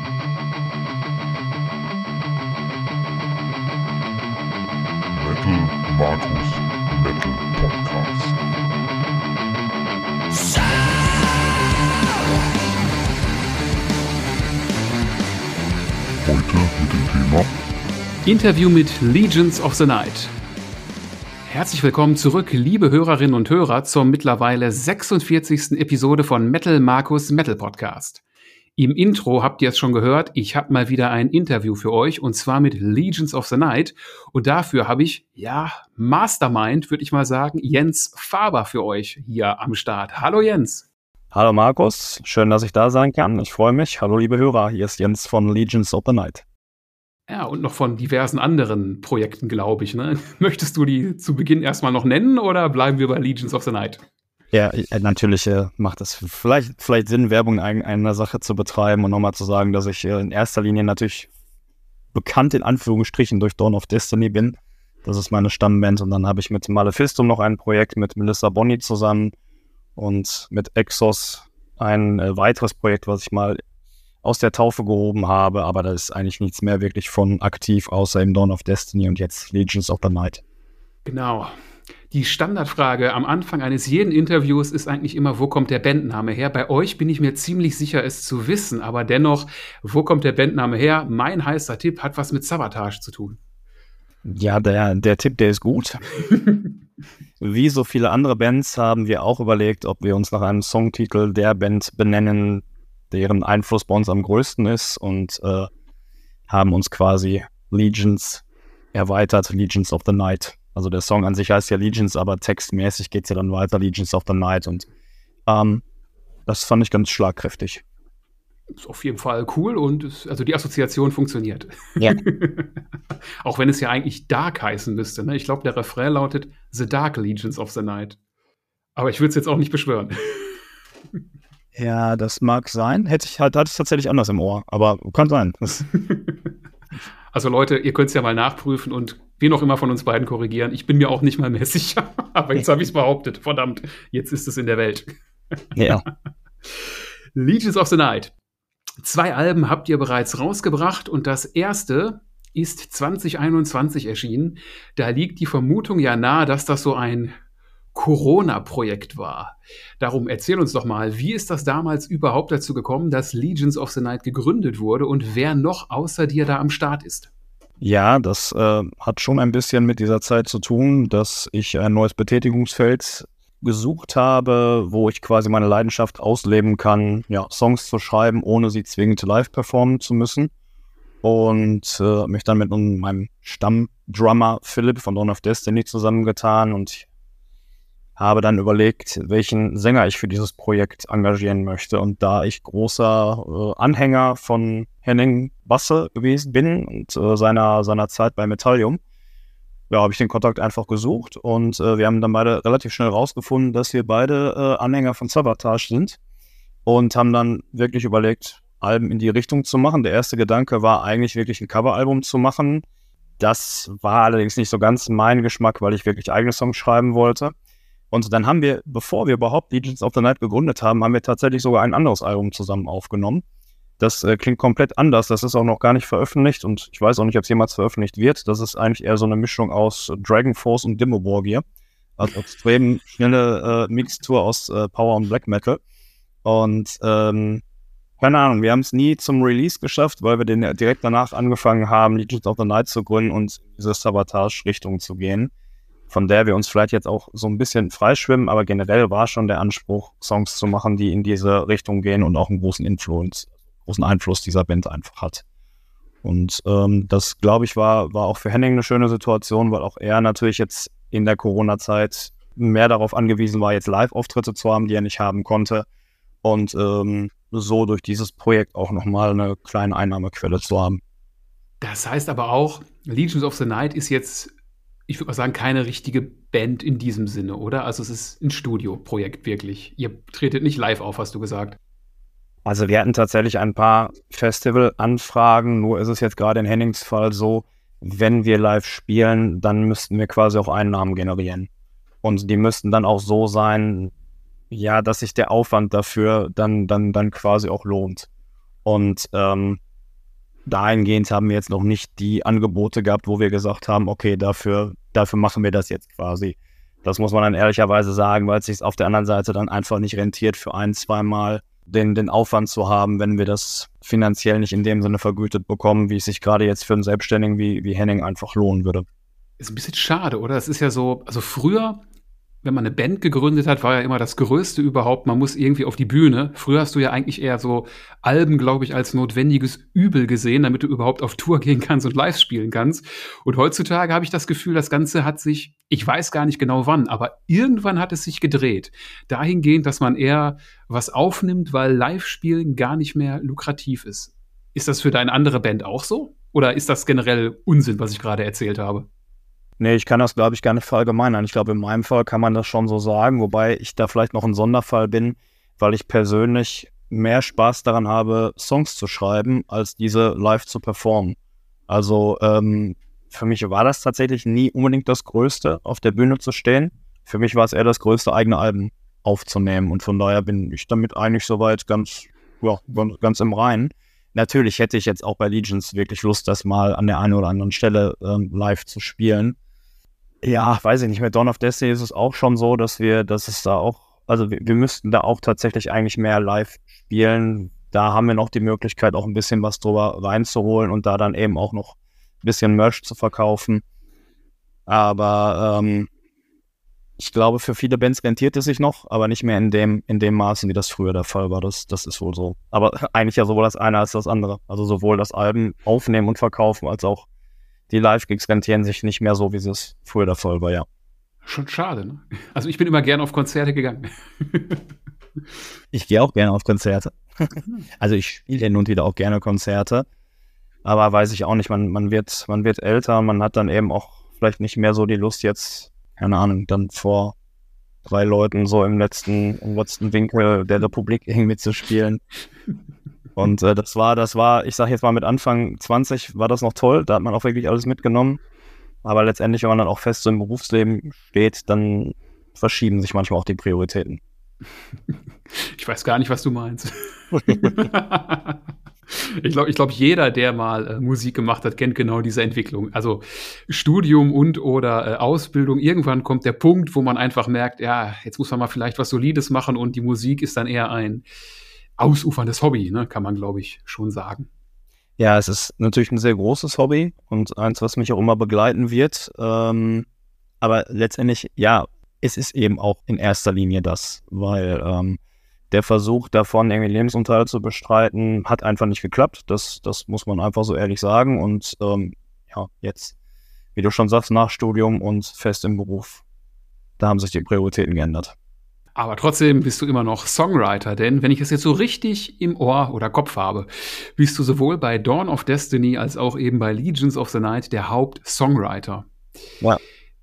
Metal Markus Metal Podcast. Heute mit dem Thema Interview mit Legions of the Night. Herzlich willkommen zurück, liebe Hörerinnen und Hörer, zur mittlerweile 46. Episode von Metal Markus Metal Podcast. Im Intro habt ihr es schon gehört, ich habe mal wieder ein Interview für euch und zwar mit Legions of the Night und dafür habe ich, Mastermind, würde ich mal sagen, Jens Faber für euch hier am Start. Hallo Jens. Hallo Markus, schön, dass ich da sein kann. Ich freue mich. Hallo liebe Hörer, hier ist Jens von Legions of the Night. Ja, und noch von diversen anderen Projekten, glaube ich, ne? Möchtest du die zu Beginn erstmal noch nennen oder bleiben wir bei Legions of the Night? Ja, natürlich macht es vielleicht Sinn, Werbung in einer Sache zu betreiben und nochmal zu sagen, dass ich in erster Linie natürlich bekannt in Anführungsstrichen durch Dawn of Destiny bin. Das ist meine Stammband und dann habe ich mit Maleficum noch ein Projekt mit Melissa Bonney zusammen und mit Exos ein weiteres Projekt, was ich mal aus der Taufe gehoben habe, aber da ist eigentlich nichts mehr wirklich von aktiv, außer im Dawn of Destiny und jetzt Legions of the Night. Genau. Die Standardfrage am Anfang eines jeden Interviews ist eigentlich immer, wo kommt der Bandname her? Bei euch bin ich mir ziemlich sicher, es zu wissen, aber dennoch, wo kommt der Bandname her? Mein heißer Tipp hat was mit Savatage zu tun. Ja, der Tipp, der ist gut. Wie so viele andere Bands haben wir auch überlegt, ob wir uns nach einem Songtitel der Band benennen, deren Einfluss bei uns am größten ist und haben uns quasi Legions erweitert, Legions of the Night. Also der Song an sich heißt ja Legions, aber textmäßig geht es ja dann weiter, Legions of the Night und das fand ich ganz schlagkräftig. Ist auf jeden Fall cool und also die Assoziation funktioniert. Ja. Auch wenn es ja eigentlich Dark heißen müsste. Ne? Ich glaube, der Refrain lautet The Dark Legions of the Night. Aber ich würde es jetzt auch nicht beschwören. Ja, das mag sein. Hatte ich tatsächlich anders im Ohr, aber kann sein. Also Leute, ihr könnt es ja mal nachprüfen und wen auch immer von uns beiden korrigieren. Ich bin mir auch nicht mal mehr sicher, aber jetzt habe ich es behauptet. Verdammt, jetzt ist es in der Welt. Ja. Legions of the Night. 2 Alben habt ihr bereits rausgebracht und das erste ist 2021 erschienen. Da liegt die Vermutung ja nahe, dass das so ein Corona-Projekt war. Darum erzähl uns doch mal, wie ist das damals überhaupt dazu gekommen, dass Legions of the Night gegründet wurde und wer noch außer dir da am Start ist? Ja, das hat schon ein bisschen mit dieser Zeit zu tun, dass ich ein neues Betätigungsfeld gesucht habe, wo ich quasi meine Leidenschaft ausleben kann, ja, Songs zu schreiben, ohne sie zwingend live performen zu müssen. Und mich dann mit meinem Stammdrummer Philipp von Dawn of Destiny zusammengetan und habe dann überlegt, welchen Sänger ich für dieses Projekt engagieren möchte. Und da ich großer Anhänger von Henning Basse gewesen bin und seiner Zeit bei Metallium, ja, habe ich den Kontakt einfach gesucht und wir haben dann beide relativ schnell rausgefunden, dass wir beide Anhänger von Savatage sind und haben dann wirklich überlegt, Alben in die Richtung zu machen. Der erste Gedanke war eigentlich wirklich ein Coveralbum zu machen. Das war allerdings nicht so ganz mein Geschmack, weil ich wirklich eigene Songs schreiben wollte. Und dann haben wir, bevor wir überhaupt Legions of the Night gegründet haben, haben wir tatsächlich sogar ein anderes Album zusammen aufgenommen. Das klingt komplett anders, das ist auch noch gar nicht veröffentlicht und ich weiß auch nicht, ob es jemals veröffentlicht wird. Das ist eigentlich eher so eine Mischung aus Dragon Force und Dimmu Borgir. Also extrem schnelle Mixtur aus Power und Black Metal. Und keine Ahnung, wir haben es nie zum Release geschafft, weil wir direkt danach angefangen haben, Legions of the Night zu gründen und in diese Savatage-Richtung zu gehen. Von der wir uns vielleicht jetzt auch so ein bisschen freischwimmen, aber generell war schon der Anspruch, Songs zu machen, die in diese Richtung gehen und auch einen großen Einfluss dieser Band einfach hat. Und das, glaube ich, war auch für Henning eine schöne Situation, weil auch er natürlich jetzt in der Corona-Zeit mehr darauf angewiesen war, jetzt Live-Auftritte zu haben, die er nicht haben konnte. Und so durch dieses Projekt auch nochmal eine kleine Einnahmequelle zu haben. Das heißt aber auch, Legions of the Night ist jetzt, ich würde mal sagen, keine richtige Band in diesem Sinne, oder? Also es ist ein Studioprojekt wirklich. Ihr tretet nicht live auf, hast du gesagt. Also wir hatten tatsächlich ein paar Festival-Anfragen, nur ist es jetzt gerade in Hennings Fall so, wenn wir live spielen, dann müssten wir quasi auch Einnahmen generieren. Und die müssten dann auch so sein, ja, dass sich der Aufwand dafür dann quasi auch lohnt. Und dahingehend haben wir jetzt noch nicht die Angebote gehabt, wo wir gesagt haben, okay, dafür machen wir das jetzt quasi. Das muss man dann ehrlicherweise sagen, weil es sich auf der anderen Seite dann einfach nicht rentiert, für 1-2 Mal den Aufwand zu haben, wenn wir das finanziell nicht in dem Sinne vergütet bekommen, wie es sich gerade jetzt für einen Selbstständigen wie Henning einfach lohnen würde. Ist ein bisschen schade, oder? Es ist ja so, also früher, wenn man eine Band gegründet hat, war ja immer das Größte überhaupt, man muss irgendwie auf die Bühne. Früher hast du ja eigentlich eher so Alben, glaube ich, als notwendiges Übel gesehen, damit du überhaupt auf Tour gehen kannst und live spielen kannst. Und heutzutage habe ich das Gefühl, das Ganze hat sich, ich weiß gar nicht genau wann, aber irgendwann hat es sich gedreht. Dahingehend, dass man eher was aufnimmt, weil Live-Spielen gar nicht mehr lukrativ ist. Ist das für deine andere Band auch so? Oder ist das generell Unsinn, was ich gerade erzählt habe? Nee, ich kann das, glaube ich, gar nicht verallgemeinern. Ich glaube, in meinem Fall kann man das schon so sagen, wobei ich da vielleicht noch ein Sonderfall bin, weil ich persönlich mehr Spaß daran habe, Songs zu schreiben, als diese live zu performen. Also für mich war das tatsächlich nie unbedingt das Größte, auf der Bühne zu stehen. Für mich war es eher das Größte, eigene Alben aufzunehmen. Und von daher bin ich damit eigentlich soweit ganz im Reinen. Natürlich hätte ich jetzt auch bei Legions wirklich Lust, das mal an der einen oder anderen Stelle live zu spielen. Ja, weiß ich nicht, mit Dawn of Destiny ist es auch schon so, dass wir müssten da auch tatsächlich eigentlich mehr live spielen. Da haben wir noch die Möglichkeit, auch ein bisschen was drüber reinzuholen und da dann eben auch noch ein bisschen Merch zu verkaufen. Aber ich glaube, für viele Bands rentiert es sich noch, aber nicht mehr in dem Maße, wie das früher der Fall war. Das ist wohl so. Aber eigentlich ja sowohl das eine als das andere. Also sowohl das Alben aufnehmen und verkaufen, als auch die Live-Gigs rentieren sich nicht mehr so, wie es früher der Fall war, ja. Schon schade, ne? Also ich bin immer gerne auf Konzerte gegangen. Ich gehe auch gerne auf Konzerte. Also ich spiele hin und wieder auch gerne Konzerte. Aber weiß ich auch nicht, man wird älter, man hat dann eben auch vielleicht nicht mehr so die Lust jetzt, keine Ahnung, dann vor 3 Leuten so im letzten Winkel der Republik irgendwie mitzuspielen. Und das war, ich sag jetzt mal mit Anfang 20 war das noch toll, da hat man auch wirklich alles mitgenommen. Aber letztendlich, wenn man dann auch fest so im Berufsleben steht, dann verschieben sich manchmal auch die Prioritäten. Ich weiß gar nicht, was du meinst. Ich glaube, jeder, der mal Musik gemacht hat, kennt genau diese Entwicklung. Also Studium oder Ausbildung, irgendwann kommt der Punkt, wo man einfach merkt, ja, jetzt muss man mal vielleicht was Solides machen und die Musik ist dann eher ein ausuferndes Hobby, ne, kann man, glaube ich, schon sagen. Ja, es ist natürlich ein sehr großes Hobby und eins, was mich auch immer begleiten wird. Aber letztendlich, ja, es ist eben auch in erster Linie das, weil der Versuch davon, irgendwie Lebensunterhalt zu bestreiten, hat einfach nicht geklappt. Das muss man einfach so ehrlich sagen. Und ja, jetzt, wie du schon sagst, nach Studium und fest im Beruf, da haben sich die Prioritäten geändert. Aber trotzdem bist du immer noch Songwriter, denn wenn ich es jetzt so richtig im Ohr oder Kopf habe, bist du sowohl bei Dawn of Destiny als auch eben bei Legions of the Night der Haupt-Songwriter. Ja.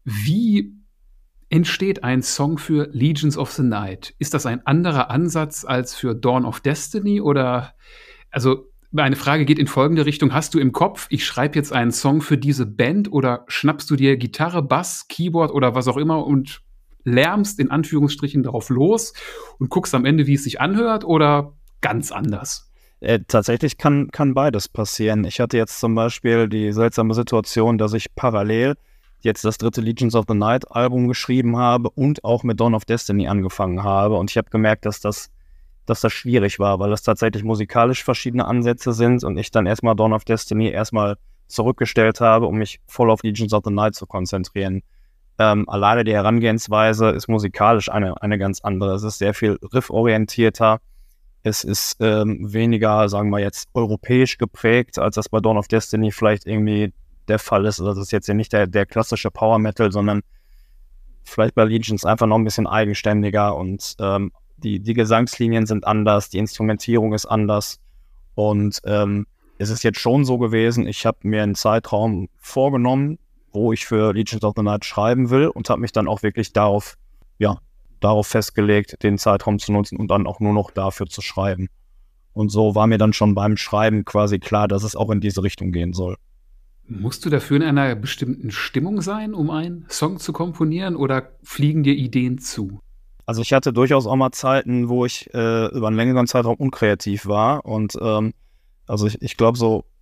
Wie entsteht ein Song für Legions of the Night? Ist das ein anderer Ansatz als für Dawn of Destiny? Oder, also meine Frage geht in folgende Richtung. Hast du im Kopf, ich schreibe jetzt einen Song für diese Band, oder schnappst du dir Gitarre, Bass, Keyboard oder was auch immer und lärmst in Anführungsstrichen darauf los und guckst am Ende, wie es sich anhört, oder ganz anders? Tatsächlich kann beides passieren. Ich hatte jetzt zum Beispiel die seltsame Situation, dass ich parallel jetzt das 3. Legions of the Night Album geschrieben habe und auch mit Dawn of Destiny angefangen habe. Und ich habe gemerkt, dass das schwierig war, weil das tatsächlich musikalisch verschiedene Ansätze sind und ich dann erstmal Dawn of Destiny erstmal zurückgestellt habe, um mich voll auf Legions of the Night zu konzentrieren. Alleine die Herangehensweise ist musikalisch eine ganz andere. Es ist sehr viel rifforientierter. Es ist weniger, sagen wir jetzt, europäisch geprägt, als das bei Dawn of Destiny vielleicht irgendwie der Fall ist. Also das ist jetzt ja nicht der klassische Power Metal, sondern vielleicht bei Legions einfach noch ein bisschen eigenständiger und die Gesangslinien sind anders, die Instrumentierung ist anders und es ist jetzt schon so gewesen, ich habe mir einen Zeitraum vorgenommen, wo ich für Legions of the Night schreiben will und habe mich dann auch wirklich darauf festgelegt, den Zeitraum zu nutzen und dann auch nur noch dafür zu schreiben. Und so war mir dann schon beim Schreiben quasi klar, dass es auch in diese Richtung gehen soll. Musst du dafür in einer bestimmten Stimmung sein, um einen Song zu komponieren, oder fliegen dir Ideen zu? Also ich hatte durchaus auch mal Zeiten, wo ich über einen längeren Zeitraum unkreativ war und also ich glaube so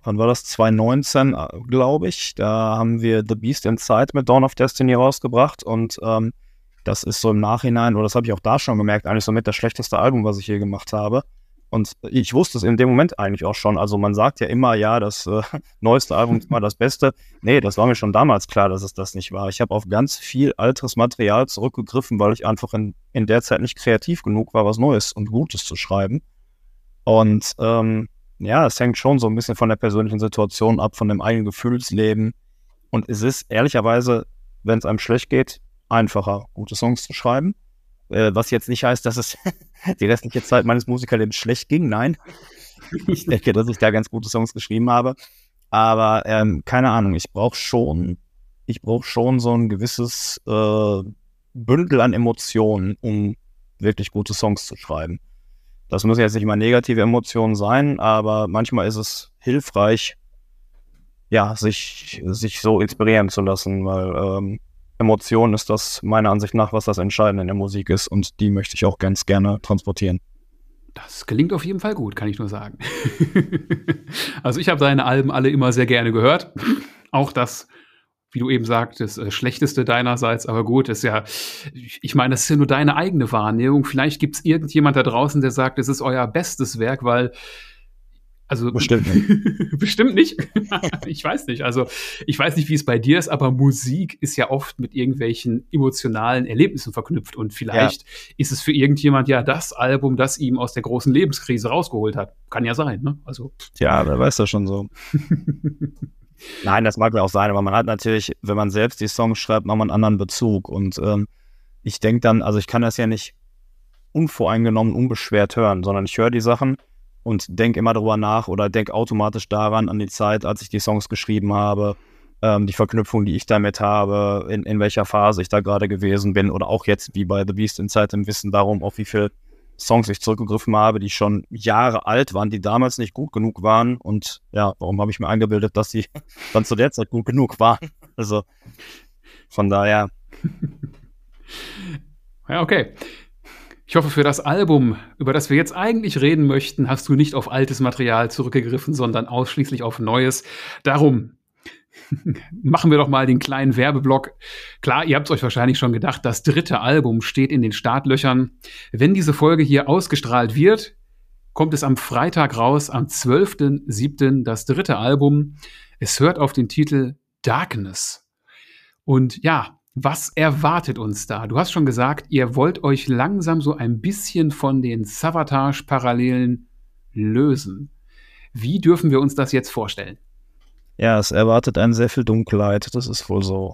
wann war das? 2019, glaube ich. Da haben wir The Beast Inside mit Dawn of Destiny rausgebracht und das ist so im Nachhinein, oder das habe ich auch da schon gemerkt, eigentlich so mit das schlechteste Album, was ich je gemacht habe. Und ich wusste es in dem Moment eigentlich auch schon. Also man sagt ja immer, ja, das neueste Album ist mal das Beste. Nee, das war mir schon damals klar, dass es das nicht war. Ich habe auf ganz viel altes Material zurückgegriffen, weil ich einfach in der Zeit nicht kreativ genug war, was Neues und Gutes zu schreiben. Und ja, es hängt schon so ein bisschen von der persönlichen Situation ab, von dem eigenen Gefühlsleben. Und es ist ehrlicherweise, wenn es einem schlecht geht, einfacher, gute Songs zu schreiben. Was jetzt nicht heißt, dass es die restliche Zeit meines Musikerlebens schlecht ging. Nein, ich denke, dass ich da ganz gute Songs geschrieben habe. Aber keine Ahnung, ich brauche schon so ein gewisses Bündel an Emotionen, um wirklich gute Songs zu schreiben. Das müssen jetzt nicht mal negative Emotionen sein, aber manchmal ist es hilfreich, ja, sich so inspirieren zu lassen, weil Emotion ist das meiner Ansicht nach, was das Entscheidende in der Musik ist, und die möchte ich auch ganz gerne transportieren. Das gelingt auf jeden Fall gut, kann ich nur sagen. Also ich habe deine Alben alle immer sehr gerne gehört. Auch das, wie du eben sagtest, schlechteste deinerseits, aber gut, ist ja, ich meine, das ist ja nur deine eigene Wahrnehmung. Vielleicht gibt es irgendjemand da draußen, der sagt, es ist euer bestes Werk, weil, also Bestimmt nicht. bestimmt nicht. Ich weiß nicht. Also ich weiß nicht, wie es bei dir ist, aber Musik ist ja oft mit irgendwelchen emotionalen Erlebnissen verknüpft. Und vielleicht ist es für irgendjemand ja das Album, das ihm aus der großen Lebenskrise rausgeholt hat. Kann ja sein, ne? Also. Ja, wer weiß das schon so. Nein, das mag ja auch sein, aber man hat natürlich, wenn man selbst die Songs schreibt, nochmal einen anderen Bezug. Und ich denke dann, also ich kann das ja nicht unvoreingenommen, unbeschwert hören, sondern ich höre die Sachen und denke immer darüber nach oder denke automatisch daran, an die Zeit, als ich die Songs geschrieben habe, die Verknüpfung, die ich damit habe, in welcher Phase ich da gerade gewesen bin, oder auch jetzt wie bei The Beast Inside im Wissen darum, auf wie viele Songs ich zurückgegriffen habe, die schon Jahre alt waren, die damals nicht gut genug waren, und ja, warum habe ich mir eingebildet, dass die dann zu der Zeit gut genug waren? Also von daher. Ja, okay. Ich hoffe, für das Album, über das wir jetzt eigentlich reden möchten, hast du nicht auf altes Material zurückgegriffen, sondern ausschließlich auf Neues. Darum machen wir doch mal den kleinen Werbeblock. Klar, ihr habt es euch wahrscheinlich schon gedacht, das dritte Album steht in den Startlöchern. Wenn diese Folge hier ausgestrahlt wird, kommt es am Freitag raus, am 12.07. das dritte Album. Es hört auf den Titel Darkness. Und ja, was erwartet uns da? Du hast schon gesagt, ihr wollt euch langsam so ein bisschen von den Savatage-Parallelen lösen. Wie dürfen wir uns das jetzt vorstellen? Ja, es erwartet einen sehr viel Dunkelheit, das ist wohl so.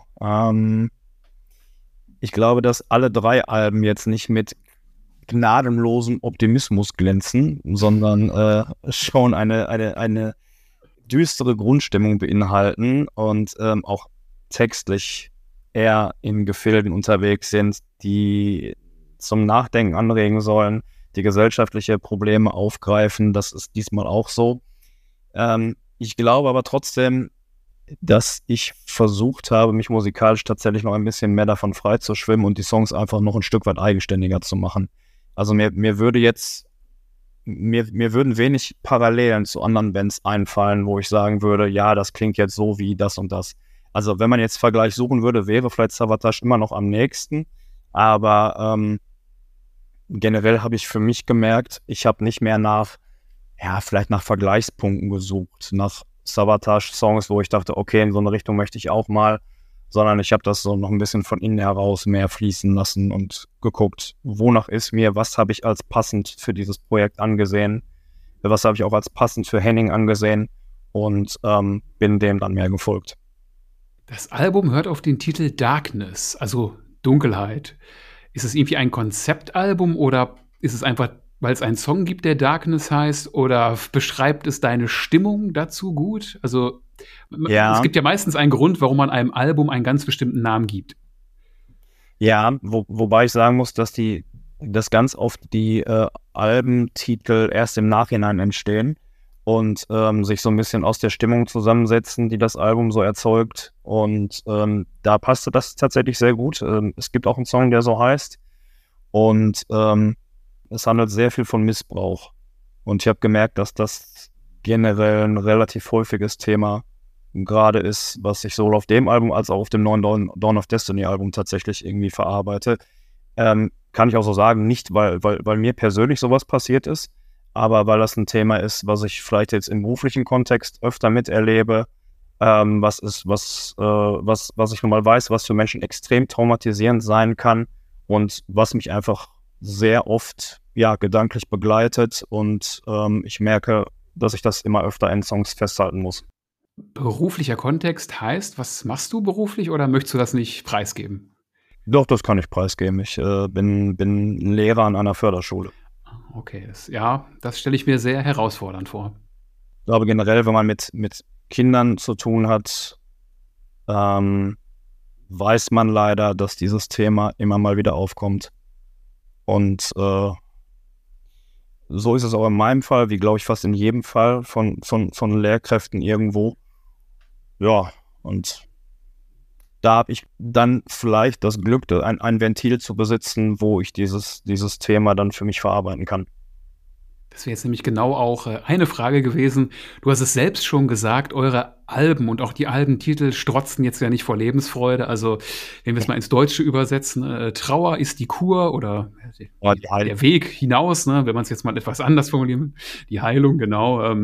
Ich glaube, dass alle drei Alben jetzt nicht mit gnadenlosem Optimismus glänzen, sondern schon eine düstere Grundstimmung beinhalten und auch textlich eher in Gefilden unterwegs sind, die zum Nachdenken anregen sollen, die gesellschaftliche Probleme aufgreifen. Das ist diesmal auch so. Ich glaube aber trotzdem, dass ich versucht habe, mich musikalisch tatsächlich noch ein bisschen mehr davon frei zu schwimmen und die Songs einfach noch ein Stück weit eigenständiger zu machen. Also mir würden wenig Parallelen zu anderen Bands einfallen, wo ich sagen würde, ja, das klingt jetzt so wie das und das. Also wenn man jetzt Vergleich suchen würde, wäre vielleicht Savatage immer noch am nächsten. Aber generell habe ich für mich gemerkt, ich habe nicht mehr vielleicht nach Vergleichspunkten gesucht, nach Savatage-Songs, wo ich dachte, okay, in so eine Richtung möchte ich auch mal, sondern ich habe das so noch ein bisschen von innen heraus mehr fließen lassen und geguckt, wonach ist mir, was habe ich als passend für dieses Projekt angesehen, was habe ich auch als passend für Henning angesehen, und bin dem dann mehr gefolgt. Das Album hört auf den Titel Darkness, also Dunkelheit. Ist es irgendwie ein Konzeptalbum oder ist es einfach, weil es einen Song gibt, der Darkness heißt, oder beschreibt es deine Stimmung dazu gut? Also es gibt ja meistens einen Grund, warum man einem Album einen ganz bestimmten Namen gibt. Ja, wobei ich sagen muss, dass ganz oft die Albentitel erst im Nachhinein entstehen und sich so ein bisschen aus der Stimmung zusammensetzen, die das Album so erzeugt. Und da passte das tatsächlich sehr gut. Es gibt auch einen Song, der so heißt. Und es handelt sehr viel von Missbrauch. Und ich habe gemerkt, dass das generell ein relativ häufiges Thema gerade ist, was ich sowohl auf dem Album als auch auf dem neuen Dawn of Destiny Album tatsächlich irgendwie verarbeite. Kann ich auch so sagen, nicht weil mir persönlich sowas passiert ist, aber weil das ein Thema ist, was ich vielleicht jetzt im beruflichen Kontext öfter miterlebe, was ich nun mal weiß, was für Menschen extrem traumatisierend sein kann und was mich einfach sehr oft gedanklich begleitet und ich merke, dass ich das immer öfter in Songs festhalten muss. Beruflicher Kontext heißt, was machst du beruflich oder möchtest du das nicht preisgeben? Doch, das kann ich preisgeben. Ich bin Lehrer an einer Förderschule. Okay, das stelle ich mir sehr herausfordernd vor. Ich glaube generell, wenn man mit Kindern zu tun hat, weiß man leider, dass dieses Thema immer mal wieder aufkommt. Und so ist es auch in meinem Fall, wie glaube ich fast in jedem Fall von Lehrkräften irgendwo. Ja, und da habe ich dann vielleicht das Glück, ein Ventil zu besitzen, wo ich dieses Thema dann für mich verarbeiten kann. Das wäre jetzt nämlich genau auch eine Frage gewesen. Du hast es selbst schon gesagt, eure Alben und auch die Albentitel strotzen jetzt ja nicht vor Lebensfreude. Also, wenn wir es mal ins Deutsche übersetzen, Trauer ist die Kur oder der Weg hinaus, ne, wenn man es jetzt mal etwas anders formulieren, die Heilung, genau.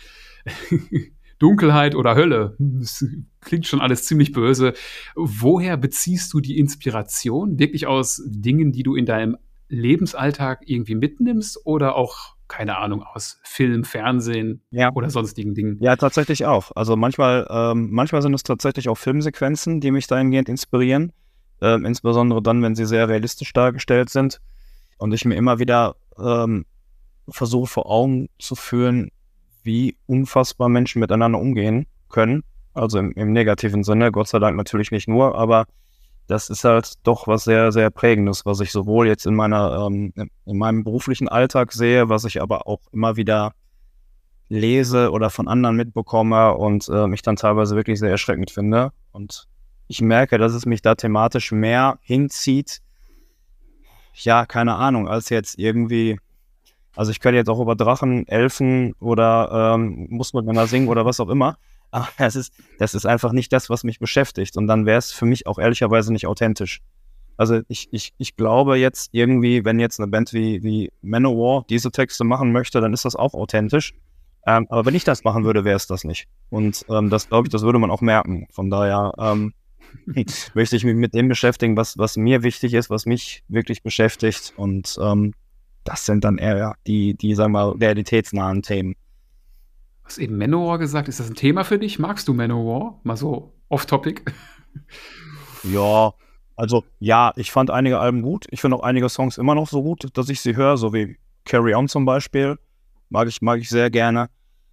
Dunkelheit oder Hölle, das klingt schon alles ziemlich böse. Woher beziehst du die Inspiration? Wirklich aus Dingen, die du in deinem Lebensalltag irgendwie mitnimmst oder auch, keine Ahnung, aus Film, Fernsehen oder sonstigen Dingen? Ja, tatsächlich auch. Also manchmal sind es tatsächlich auch Filmsequenzen, die mich dahingehend inspirieren. Insbesondere dann, wenn sie sehr realistisch dargestellt sind. Und ich mir immer wieder versuche vor Augen zu führen, wie unfassbar Menschen miteinander umgehen können. Also im negativen Sinne, Gott sei Dank natürlich nicht nur, aber das ist halt doch was sehr, sehr Prägendes, was ich sowohl jetzt in meinem beruflichen Alltag sehe, was ich aber auch immer wieder lese oder von anderen mitbekomme und mich dann teilweise wirklich sehr erschreckend finde. Und ich merke, dass es mich da thematisch mehr hinzieht, ja, keine Ahnung, als jetzt irgendwie. Also ich könnte jetzt auch über Drachen, Elfen oder muss miteinander singen oder was auch immer. Aber das ist einfach nicht das, was mich beschäftigt. Und dann wäre es für mich auch ehrlicherweise nicht authentisch. Also ich glaube jetzt irgendwie, wenn jetzt eine Band wie Manowar diese Texte machen möchte, dann ist das auch authentisch. Aber wenn ich das machen würde, wäre es das nicht. Und das glaube ich, das würde man auch merken. Von daher möchte ich mich mit dem beschäftigen, was mir wichtig ist, was mich wirklich beschäftigt. Und das sind dann eher die, sagen wir mal, realitätsnahen Themen. Du hast eben Manowar gesagt. Ist das ein Thema für dich? Magst du Manowar? Mal so off-topic. Ja, also ja, ich fand einige Alben gut. Ich finde auch einige Songs immer noch so gut, dass ich sie höre, so wie Carry On zum Beispiel. Mag ich sehr gerne.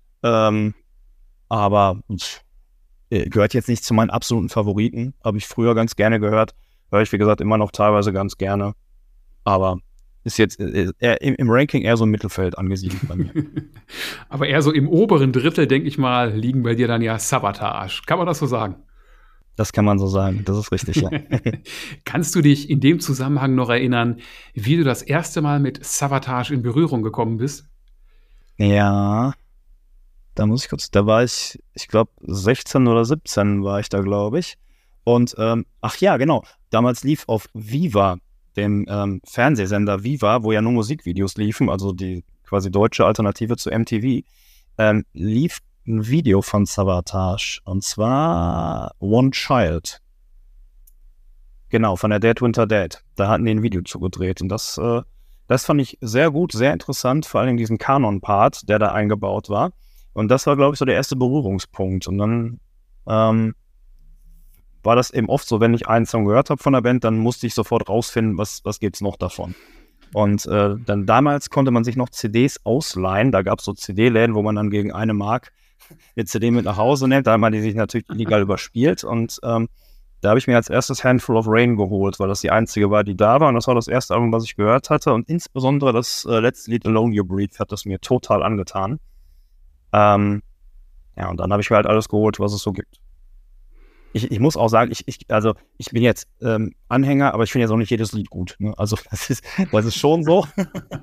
Aber gehört jetzt nicht zu meinen absoluten Favoriten. Habe ich früher ganz gerne gehört. Höre ich, wie gesagt, immer noch teilweise ganz gerne. Aber ist jetzt im Ranking eher so im Mittelfeld angesiedelt bei mir. Aber eher so im oberen Drittel, denke ich mal, liegen bei dir dann ja Savatage. Kann man das so sagen? Das kann man so sagen, das ist richtig, ja. Kannst du dich in dem Zusammenhang noch erinnern, wie du das erste Mal mit Savatage in Berührung gekommen bist? Ja, da war ich glaube 16 oder 17 war ich da, glaube ich. Und, ach ja, genau, damals lief auf Viva, dem Fernsehsender Viva, wo ja nur Musikvideos liefen, also die quasi deutsche Alternative zu MTV, lief ein Video von Savatage, und zwar One Child. Genau, von der Dead Winter Dead. Da hatten die ein Video zugedreht und das fand ich sehr gut, sehr interessant, vor allem diesen Kanon-Part, der da eingebaut war. Und das war, glaube ich, so der erste Berührungspunkt. Und dann war das eben oft so, wenn ich einen Song gehört habe von der Band, dann musste ich sofort rausfinden, was gibt's noch davon. Und dann damals konnte man sich noch CDs ausleihen. Da gab es so CD-Läden, wo man dann gegen 1 Mark eine CD mit nach Hause nimmt. Da haben die sich natürlich illegal überspielt. Und da habe ich mir als erstes Handful of Rain geholt, weil das die einzige war, die da war. Und das war das erste Album, was ich gehört hatte. Und insbesondere das letzte Lied Alone You Breathe hat das mir total angetan. Ja, und dann habe ich mir halt alles geholt, was es so gibt. Ich muss auch sagen, ich bin jetzt Anhänger, aber ich finde jetzt auch nicht jedes Lied gut. Ne? Also das ist schon so.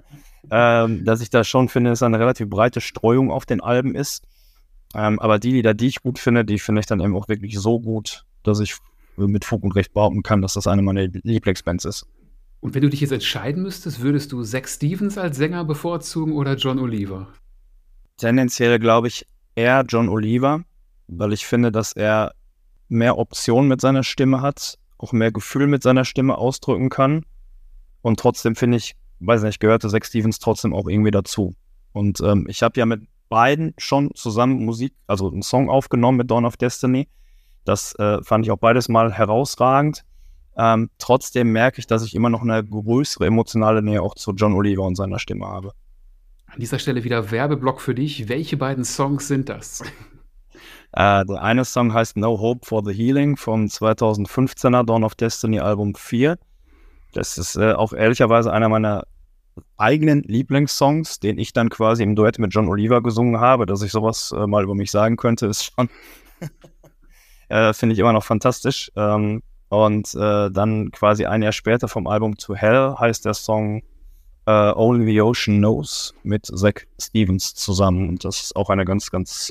dass ich da schon finde, dass da eine relativ breite Streuung auf den Alben ist. Aber die Lieder, die ich gut finde, die finde ich dann eben auch wirklich so gut, dass ich mit Fug und Recht behaupten kann, dass das eine meiner Lieblingsbands ist. Und wenn du dich jetzt entscheiden müsstest, würdest du Zach Stevens als Sänger bevorzugen oder John Oliver? Tendenziell glaube ich eher John Oliver, weil ich finde, dass er mehr Optionen mit seiner Stimme hat, auch mehr Gefühl mit seiner Stimme ausdrücken kann. Und trotzdem finde ich, weiß nicht, gehörte Zach Stevens trotzdem auch irgendwie dazu. Und ich habe ja mit beiden schon zusammen Musik, also einen Song aufgenommen mit Dawn of Destiny. Das fand ich auch beides mal herausragend. Trotzdem merke ich, dass ich immer noch eine größere emotionale Nähe auch zu John Oliver und seiner Stimme habe. An dieser Stelle wieder Werbeblock für dich. Welche beiden Songs sind das? Der eine Song heißt No Hope for the Healing vom 2015er Dawn of Destiny Album 4. Das ist auch ehrlicherweise einer meiner eigenen Lieblingssongs, den ich dann quasi im Duett mit John Oliver gesungen habe. Dass ich sowas mal über mich sagen könnte, ist schon, finde ich immer noch fantastisch. Und dann quasi ein Jahr später vom Album To Hell heißt der Song Only the Ocean Knows mit Zach Stevens zusammen. Und das ist auch eine ganz, ganz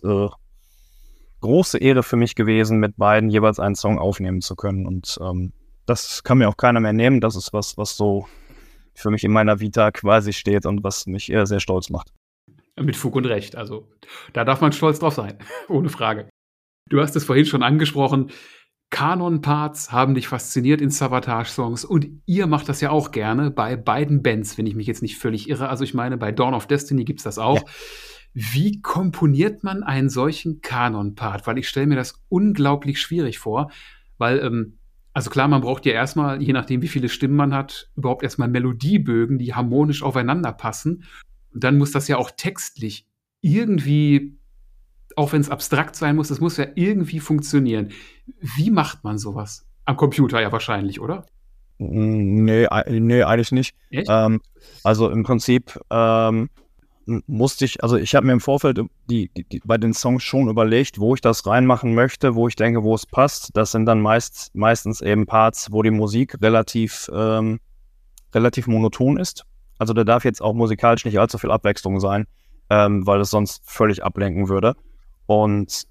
große Ehre für mich gewesen, mit beiden jeweils einen Song aufnehmen zu können. Und das kann mir auch keiner mehr nehmen. Das ist was so für mich in meiner Vita quasi steht und was mich sehr stolz macht. Mit Fug und Recht. Also da darf man stolz drauf sein. Ohne Frage. Du hast es vorhin schon angesprochen. Kanon-Parts haben dich fasziniert in Savatage-Songs und ihr macht das ja auch gerne bei beiden Bands, wenn ich mich jetzt nicht völlig irre. Also ich meine, bei Dawn of Destiny gibt's das auch. Ja. Wie komponiert man einen solchen Kanon-Part? Weil ich stelle mir das unglaublich schwierig vor, weil, also klar, man braucht ja erstmal, je nachdem wie viele Stimmen man hat, überhaupt erstmal Melodiebögen, die harmonisch aufeinander passen. Und dann muss das ja auch textlich irgendwie, auch wenn es abstrakt sein muss, das muss ja irgendwie funktionieren. Wie macht man sowas? Am Computer ja wahrscheinlich, oder? Nee, eigentlich nicht. Echt? Also im Prinzip musste ich, also ich habe mir im Vorfeld bei den Songs schon überlegt, wo ich das reinmachen möchte, wo ich denke, wo es passt. Das sind dann meistens eben Parts, wo die Musik relativ monoton ist. Also da darf jetzt auch musikalisch nicht allzu viel Abwechslung sein, weil es sonst völlig ablenken würde. Und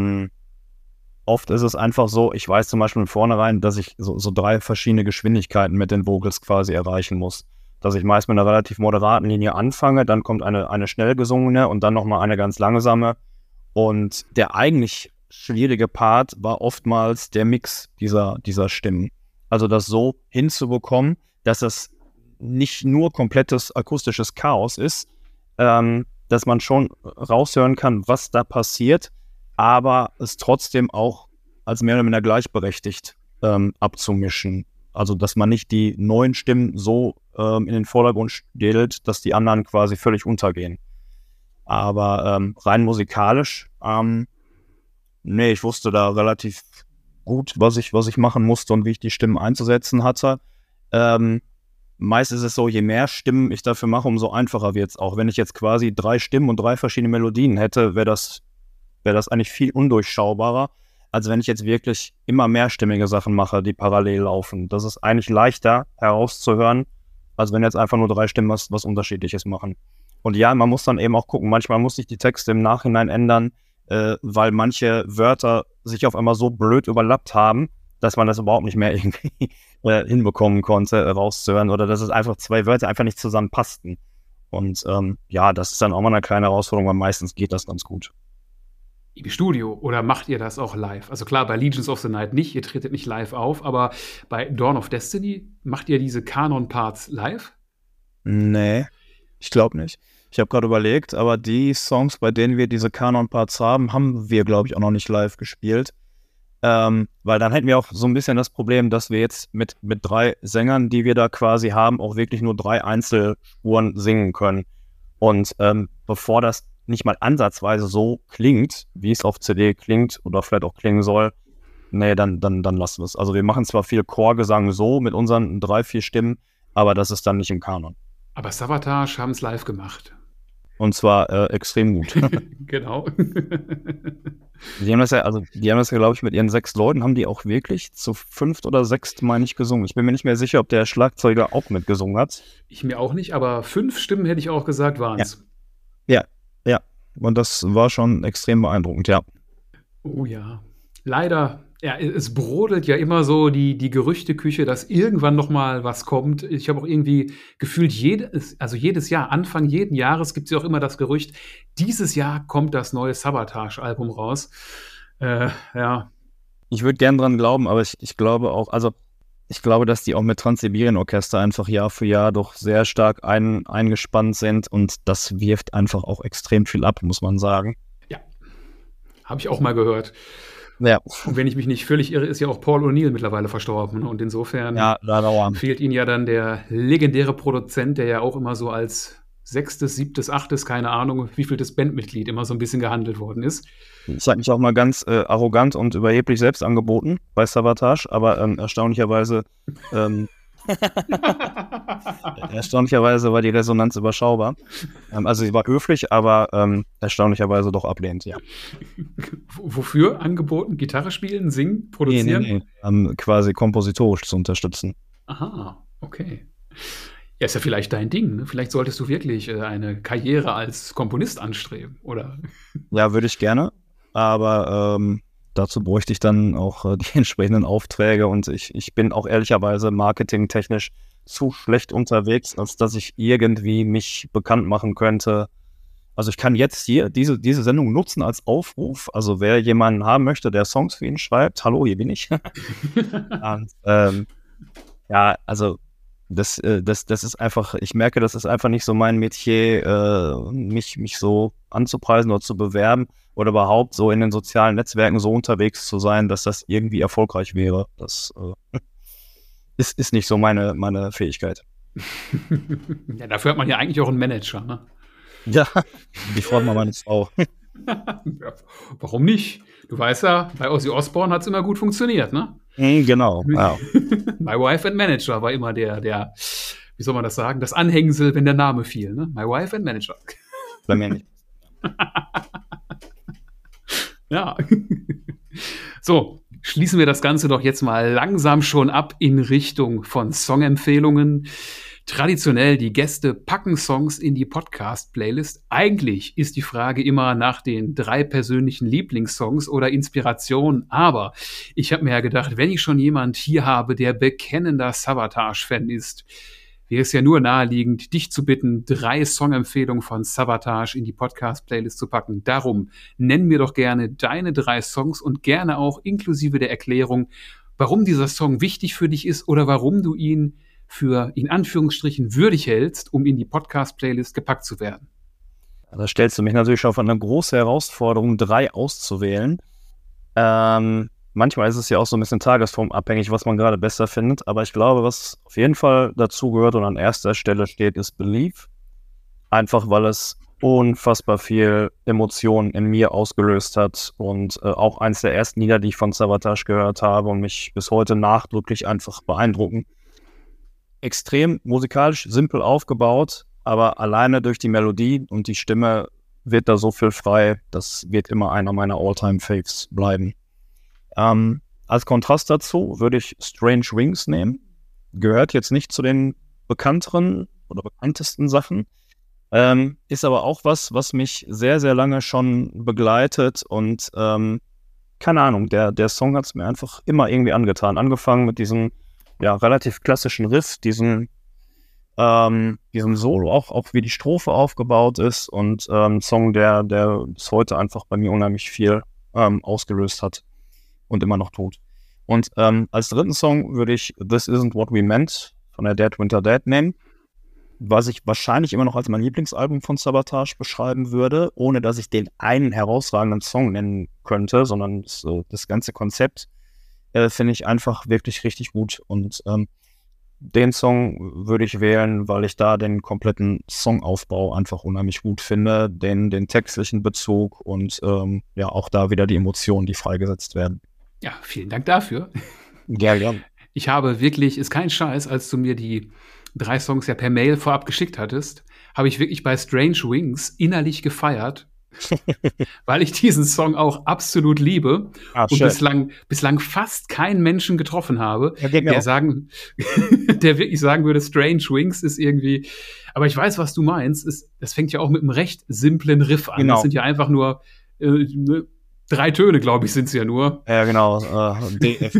oft ist es einfach so, ich weiß zum Beispiel von vornherein, dass ich so 3 verschiedene Geschwindigkeiten mit den Vocals quasi erreichen muss. Dass ich meist mit einer relativ moderaten Linie anfange, dann kommt eine schnell gesungene und dann nochmal eine ganz langsame. Und der eigentlich schwierige Part war oftmals der Mix dieser Stimmen. Also das so hinzubekommen, dass es nicht nur komplettes akustisches Chaos ist, dass man schon raushören kann, was da passiert, aber es trotzdem auch als mehr oder minder gleichberechtigt abzumischen. Also, dass man nicht die neuen Stimmen so in den Vordergrund stellt, dass die anderen quasi völlig untergehen. Aber rein musikalisch, ich wusste da relativ gut, was ich machen musste und wie ich die Stimmen einzusetzen hatte. Meist ist es so, je mehr Stimmen ich dafür mache, umso einfacher wird es auch. Wenn ich jetzt quasi 3 Stimmen und 3 verschiedene Melodien hätte, wäre das eigentlich viel undurchschaubarer, als wenn ich jetzt wirklich immer mehrstimmige Sachen mache, die parallel laufen. Das ist eigentlich leichter herauszuhören, als wenn jetzt einfach nur 3 Stimmen was Unterschiedliches machen. Und ja, man muss dann eben auch gucken, manchmal muss sich die Texte im Nachhinein ändern, weil manche Wörter sich auf einmal so blöd überlappt haben, dass man das überhaupt nicht mehr irgendwie hinbekommen konnte, rauszuhören, oder dass es einfach 2 Wörter einfach nicht zusammenpassten. Und das ist dann auch mal eine kleine Herausforderung, weil meistens geht das ganz gut. Im Studio oder macht ihr das auch live? Also klar, bei Legions of the Night nicht, ihr tretet nicht live auf, aber bei Dawn of Destiny macht ihr diese Kanon-Parts live? Nee, ich glaube nicht. Ich habe gerade überlegt, aber die Songs, bei denen wir diese Kanon-Parts haben wir, glaube ich, auch noch nicht live gespielt. Weil dann hätten wir auch so ein bisschen das Problem, dass wir jetzt mit 3 Sängern, die wir da quasi haben, auch wirklich nur 3 Einzelspuren singen können. Und bevor das nicht mal ansatzweise so klingt, wie es auf CD klingt oder vielleicht auch klingen soll, dann lassen wir es. Also wir machen zwar viel Chorgesang so mit unseren 3, 4 Stimmen, aber das ist dann nicht im Kanon. Aber Savatage haben es live gemacht. Und zwar extrem gut. Genau. Die haben das ja, glaube ich, mit ihren 6 Leuten, haben die auch wirklich zu 5 oder 6, meine ich, gesungen. Ich bin mir nicht mehr sicher, ob der Schlagzeuger auch mitgesungen hat. Ich mir auch nicht, aber 5 Stimmen hätte ich auch gesagt, waren Ja. es. Ja, ja. Und das war schon extrem beeindruckend, ja. Oh ja. Leider, ja, es brodelt ja immer so die Gerüchteküche, dass irgendwann noch mal was kommt. Ich habe auch irgendwie gefühlt, jedes Jahr, Anfang jeden Jahres gibt es ja auch immer das Gerücht, dieses Jahr kommt das neue Sabotage-Album raus. Ja, Ich würde gern dran glauben, aber ich glaube auch, also ich glaube, dass die auch mit Trans-Sibirien-Orchester einfach Jahr für Jahr doch sehr stark eingespannt sind und das wirft einfach auch extrem viel ab, muss man sagen. ja, habe ich auch mal gehört. Ja, Und wenn ich mich nicht völlig irre, ist ja auch Paul O'Neill mittlerweile verstorben. Ne? Und insofern ja, leider. fehlt ihnen ja dann der legendäre Produzent, der ja auch immer so als 6., 7., 8., keine Ahnung, wievieltes Bandmitglied immer so ein bisschen gehandelt worden ist. Ich habe mich auch mal ganz arrogant und überheblich selbst angeboten bei Sabotage, aber erstaunlicherweise war die Resonanz überschaubar. Also sie war höflich, aber erstaunlicherweise doch ablehnend, ja. Wofür angeboten? Gitarre spielen, singen, produzieren? Nee. Quasi kompositorisch zu unterstützen. Aha, okay. Ja, ist ja vielleicht dein Ding. Ne? Vielleicht solltest du wirklich eine Karriere als Komponist anstreben, oder? Ja, würde ich gerne, aber dazu bräuchte ich dann auch die entsprechenden Aufträge und ich bin auch ehrlicherweise marketingtechnisch zu schlecht unterwegs, als dass ich irgendwie mich bekannt machen könnte. Also ich kann jetzt hier diese Sendung nutzen als Aufruf. Also wer jemanden haben möchte, der Songs für ihn schreibt, hallo, hier bin ich. Und, ja, also das ist einfach, ich merke, das ist einfach nicht so mein Metier, mich so anzupreisen oder zu bewerben oder überhaupt so in den sozialen Netzwerken so unterwegs zu sein, dass das irgendwie erfolgreich wäre. Das ist nicht so meine Fähigkeit. Ja, dafür hat man ja eigentlich auch einen Manager, ne? Ja, die freut mal meine Frau. Ja, warum nicht? Du weißt ja, bei Ozzy Osbourne hat es immer gut funktioniert, ne? Genau, ja. My Wife and Manager war immer der, wie soll man das sagen, das Anhängsel, wenn der Name fiel, ne? My Wife and Manager. Bei mir nicht. Ja. So, schließen wir das Ganze doch jetzt mal langsam schon ab in Richtung von Songempfehlungen. Traditionell, die Gäste packen Songs in die Podcast-Playlist. Eigentlich ist die Frage immer nach den 3 persönlichen Lieblingssongs oder Inspirationen. Aber ich habe mir ja gedacht, wenn ich schon jemand hier habe, der bekennender Sabotage-Fan ist, wäre es ja nur naheliegend, dich zu bitten, 3 Songempfehlungen von Sabotage in die Podcast-Playlist zu packen. Darum, nenn mir doch gerne deine 3 Songs und gerne auch inklusive der Erklärung, warum dieser Song wichtig für dich ist oder warum du ihn für, in Anführungsstrichen, würdig hältst, um in die Podcast-Playlist gepackt zu werden. Da stellst du mich natürlich schon vor eine große Herausforderung, 3 auszuwählen. Manchmal ist es ja auch so ein bisschen tagesformabhängig, was man gerade besser findet. Aber ich glaube, was auf jeden Fall dazu gehört und an erster Stelle steht, ist Believe. Einfach, weil es unfassbar viel Emotionen in mir ausgelöst hat und auch eins der ersten Lieder, die ich von Sabotage gehört habe und mich bis heute nachdrücklich einfach beeindrucken. Extrem musikalisch simpel aufgebaut, aber alleine durch die Melodie und die Stimme wird da so viel frei, das wird immer einer meiner All-Time-Faves bleiben. Als Kontrast dazu würde ich Strange Wings nehmen. Gehört jetzt nicht zu den bekannteren oder bekanntesten Sachen, ist aber auch was mich sehr, sehr lange schon begleitet und keine Ahnung, der Song hat es mir einfach immer irgendwie angetan. Angefangen mit diesem relativ klassischen Riff, diesem Solo, auch wie die Strophe aufgebaut ist und ein Song, der bis heute einfach bei mir unheimlich viel ausgelöst hat und immer noch tut. Und als dritten Song würde ich This Isn't What We Meant von der Dead Winter Dead nehmen, was ich wahrscheinlich immer noch als mein Lieblingsalbum von Sabotage beschreiben würde, ohne dass ich den einen herausragenden Song nennen könnte, sondern das ganze Konzept finde ich einfach wirklich richtig gut. Und den Song würde ich wählen, weil ich da den kompletten Songaufbau einfach unheimlich gut finde, den textlichen Bezug und auch da wieder die Emotionen, die freigesetzt werden. Ja, vielen Dank dafür. Ja. Ich habe wirklich, ist kein Scheiß, als du mir die 3 Songs ja per Mail vorab geschickt hattest, habe ich wirklich bei Strange Wings innerlich gefeiert. weil ich diesen Song auch absolut liebe und schön. bislang fast keinen Menschen getroffen habe, Ja, geht mir auch. der wirklich sagen würde, Strange Wings ist irgendwie, aber ich weiß, was du meinst. Das fängt ja auch mit einem recht simplen Riff an. Genau. Das sind ja einfach nur 3 Töne, glaube ich, sind es ja nur. Ja, genau. D, F,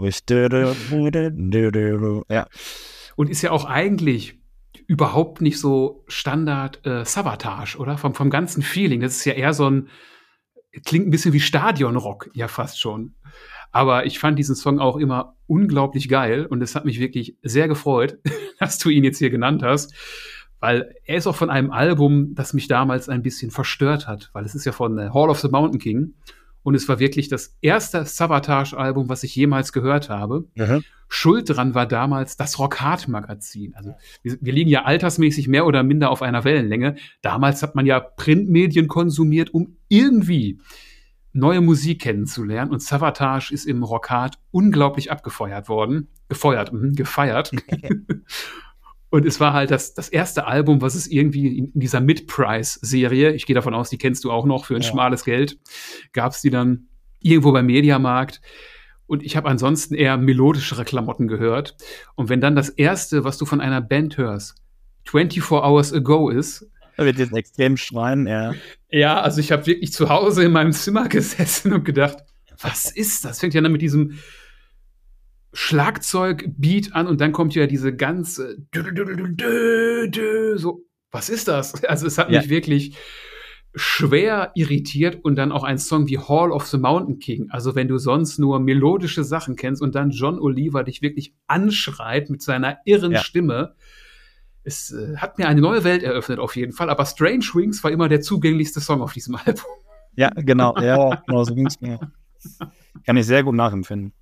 ja. Und ist ja auch eigentlich überhaupt nicht so Standard Savatage, oder? Vom ganzen Feeling. Das ist ja eher so klingt ein bisschen wie Stadionrock, ja fast schon. Aber ich fand diesen Song auch immer unglaublich geil und es hat mich wirklich sehr gefreut, dass du ihn jetzt hier genannt hast, weil er ist auch von einem Album, das mich damals ein bisschen verstört hat, weil es ist ja von Hall of the Mountain King und es war wirklich das erste Savatage-Album, was ich jemals gehört habe. Mhm. Schuld dran war damals das Rock Hard Magazin. Also wir liegen ja altersmäßig mehr oder minder auf einer Wellenlänge. Damals hat man ja Printmedien konsumiert, um irgendwie neue Musik kennenzulernen. Und Savatage ist im Rock Hard unglaublich gefeiert. Und es war halt das erste Album, was es irgendwie in dieser Mid-Price-Serie, ich gehe davon aus, die kennst du auch noch, für ein schmales Geld, gab es die dann irgendwo beim Mediamarkt. Und ich habe ansonsten eher melodischere Klamotten gehört. Und wenn dann das Erste, was du von einer Band hörst, 24 Hours Ago ist. Da wird jetzt extrem schreien, ja. Ja, also ich habe wirklich zu Hause in meinem Zimmer gesessen und gedacht, was ist das? Fängt ja dann mit diesem Schlagzeug-Beat an und dann kommt ja diese ganze so, was ist das? Also es hat mich wirklich schwer irritiert und dann auch ein Song wie Hall of the Mountain King. Also wenn du sonst nur melodische Sachen kennst und dann John Oliver dich wirklich anschreit mit seiner irren Stimme. Es hat mir eine neue Welt eröffnet auf jeden Fall, aber Strange Wings war immer der zugänglichste Song auf diesem Album. Ja, genau. Ja, genau so ging's mir. Kann ich sehr gut nachempfinden.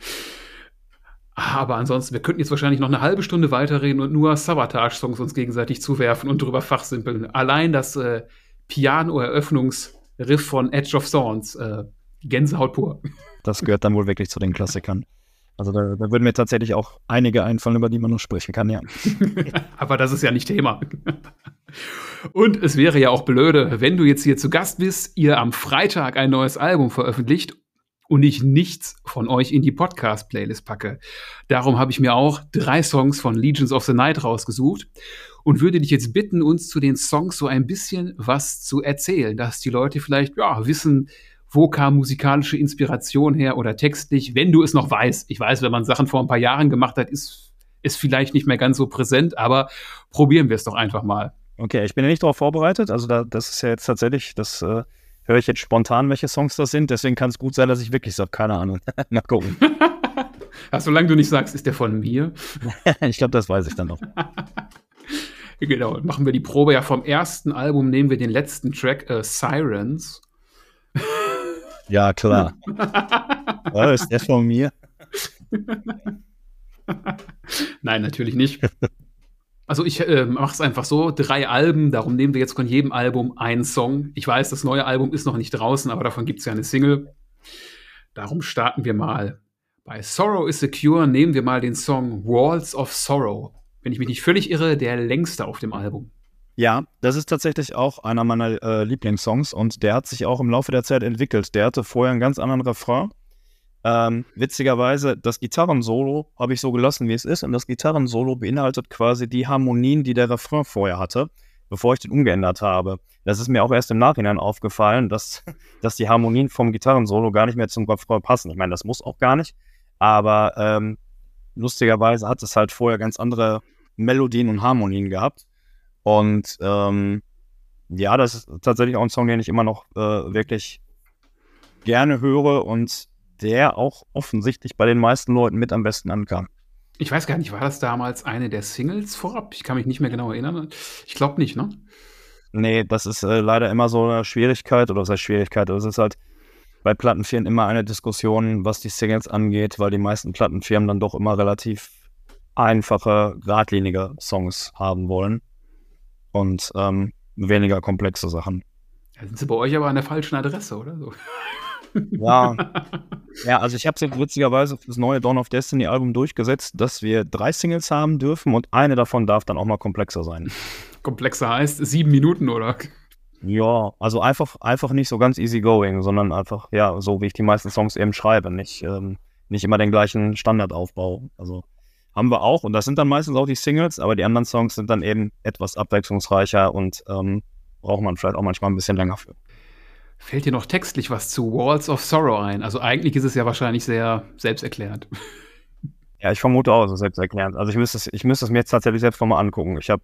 Aber ansonsten, wir könnten jetzt wahrscheinlich noch eine halbe Stunde weiterreden und nur Savatage-Songs uns gegenseitig zuwerfen und drüber fachsimpeln. Allein das Piano-Eröffnungsriff von Edge of Thorns, Gänsehaut pur. Das gehört dann wohl wirklich zu den Klassikern. Also da würden mir tatsächlich auch einige einfallen, über die man noch sprechen kann, ja. Aber das ist ja nicht Thema. Und es wäre ja auch blöde, wenn du jetzt hier zu Gast bist, ihr am Freitag ein neues Album veröffentlicht und ich nichts von euch in die Podcast-Playlist packe. Darum habe ich mir auch 3 Songs von Legions of the Night rausgesucht und würde dich jetzt bitten, uns zu den Songs so ein bisschen was zu erzählen, dass die Leute vielleicht wissen, wo kam musikalische Inspiration her oder textlich, wenn du es noch weißt. Ich weiß, wenn man Sachen vor ein paar Jahren gemacht hat, ist vielleicht nicht mehr ganz so präsent, aber probieren wir es doch einfach mal. Okay, ich bin ja nicht darauf vorbereitet, also das ist ja jetzt tatsächlich, das höre ich jetzt spontan, welche Songs das sind, deswegen kann es gut sein, dass ich wirklich sage, keine Ahnung. Mal gucken. Solange du nicht sagst, ist der von mir? Ich glaube, das weiß ich dann noch. Genau, machen wir die Probe ja vom ersten Album, nehmen wir den letzten Track, Sirens. Ja, klar. Ist der von mir? Nein, natürlich nicht. Also ich mache es einfach so, 3 Alben, darum nehmen wir jetzt von jedem Album einen Song. Ich weiß, das neue Album ist noch nicht draußen, aber davon gibt es ja eine Single. Darum starten wir mal. Bei Sorrow is a Cure nehmen wir mal den Song Walls of Sorrow. Wenn ich mich nicht völlig irre, der längste auf dem Album. Ja, das ist tatsächlich auch einer meiner Lieblingssongs und der hat sich auch im Laufe der Zeit entwickelt. Der hatte vorher einen ganz anderen Refrain. Witzigerweise, das Gitarrensolo habe ich so gelassen, wie es ist, und das Gitarrensolo beinhaltet quasi die Harmonien, die der Refrain vorher hatte, bevor ich den umgeändert habe. Das ist mir auch erst im Nachhinein aufgefallen, dass die Harmonien vom Gitarrensolo gar nicht mehr zum Refrain passen. Ich meine, das muss auch gar nicht, aber lustigerweise hat es halt vorher ganz andere Melodien und Harmonien gehabt. Und das ist tatsächlich auch ein Song, den ich immer noch wirklich gerne höre und der auch offensichtlich bei den meisten Leuten mit am besten ankam. Ich weiß gar nicht, war das damals eine der Singles vorab? Ich kann mich nicht mehr genau erinnern. Ich glaube nicht, ne? Nee, das ist leider immer so eine Schwierigkeit, oder was heißt Schwierigkeit? Es ist halt bei Plattenfirmen immer eine Diskussion, was die Singles angeht, weil die meisten Plattenfirmen dann doch immer relativ einfache, geradlinige Songs haben wollen und weniger komplexe Sachen. Da sind sie bei euch aber an der falschen Adresse, oder so? Ja, also ich habe es jetzt witzigerweise für das neue Dawn of Destiny Album durchgesetzt, dass wir 3 Singles haben dürfen und eine davon darf dann auch mal komplexer sein. Komplexer heißt 7 Minuten, oder? Ja, also einfach nicht so ganz easy going, sondern einfach, ja, so wie ich die meisten Songs eben schreibe, nicht immer den gleichen Standardaufbau. Also haben wir auch, und das sind dann meistens auch die Singles, aber die anderen Songs sind dann eben etwas abwechslungsreicher und braucht man vielleicht auch manchmal ein bisschen länger für. Fällt dir noch textlich was zu Walls of Sorrow ein? Also eigentlich ist es ja wahrscheinlich sehr selbsterklärend. Ja, ich vermute auch, es ist selbsterklärend. Also ich müsste es mir jetzt tatsächlich selbst nochmal angucken. Ich habe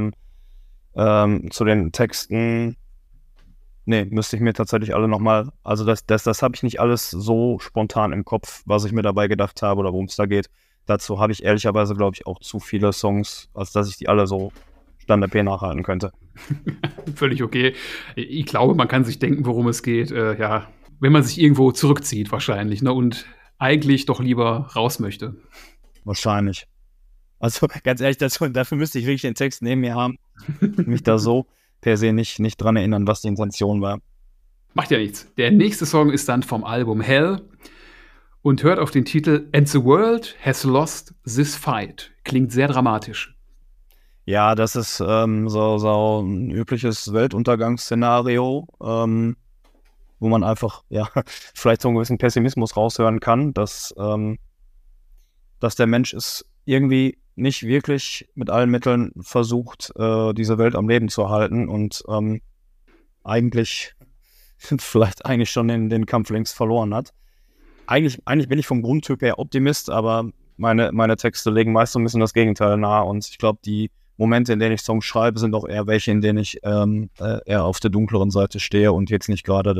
zu den Texten, müsste ich mir tatsächlich alle nochmal, also das habe ich nicht alles so spontan im Kopf, was ich mir dabei gedacht habe oder worum es da geht. Dazu habe ich ehrlicherweise, glaube ich, auch zu viele Songs, als dass ich die alle so Stand P nachhalten könnte. Völlig okay. Ich glaube, man kann sich denken, worum es geht. Ja, wenn man sich irgendwo zurückzieht wahrscheinlich, ne, und eigentlich doch lieber raus möchte. Wahrscheinlich. Also ganz ehrlich, dafür müsste ich wirklich den Text neben mir haben, mich da so per se nicht dran erinnern, was die Intention war. Macht ja nichts. Der nächste Song ist dann vom Album Hell und hört auf den Titel And the World Has Lost This Fight. Klingt sehr dramatisch. Ja, das ist so ein übliches Weltuntergangsszenario, wo man einfach, ja, vielleicht so einen gewissen Pessimismus raushören kann, dass der Mensch es irgendwie nicht wirklich mit allen Mitteln versucht, diese Welt am Leben zu halten und eigentlich schon den Kampf längst verloren hat. Eigentlich bin ich vom Grundtyp her Optimist, aber meine Texte legen meist so ein bisschen das Gegenteil nahe und ich glaube, die Momente, in denen ich Songs schreibe, sind auch eher welche, in denen ich eher auf der dunkleren Seite stehe und jetzt nicht gerade